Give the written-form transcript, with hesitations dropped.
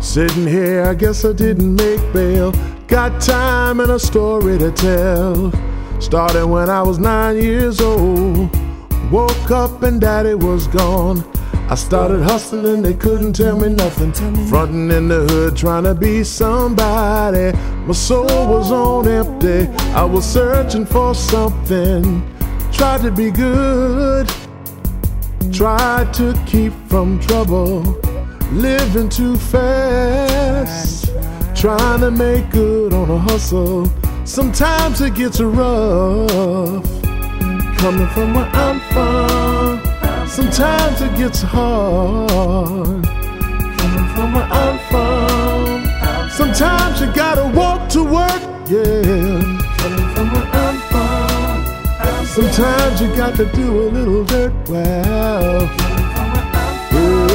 Sitting here, I guess I didn't make bail. Got time and a story to tell. Started when I was 9 years old. Woke up and daddy was gone. I started hustling, they couldn't tell me nothing. Frontin' in the hood, trying to be somebody. My soul was on empty, I was searching for something. Tried to be good, tried to keep from trouble. Living too fast, trying to make good on a hustle. Sometimes it gets rough, coming from where I'm from. Sometimes it gets hard, coming from where I'm from. Sometimes you gotta walk to work, yeah, coming from where I'm from. Sometimes you got to do a little dirt, well,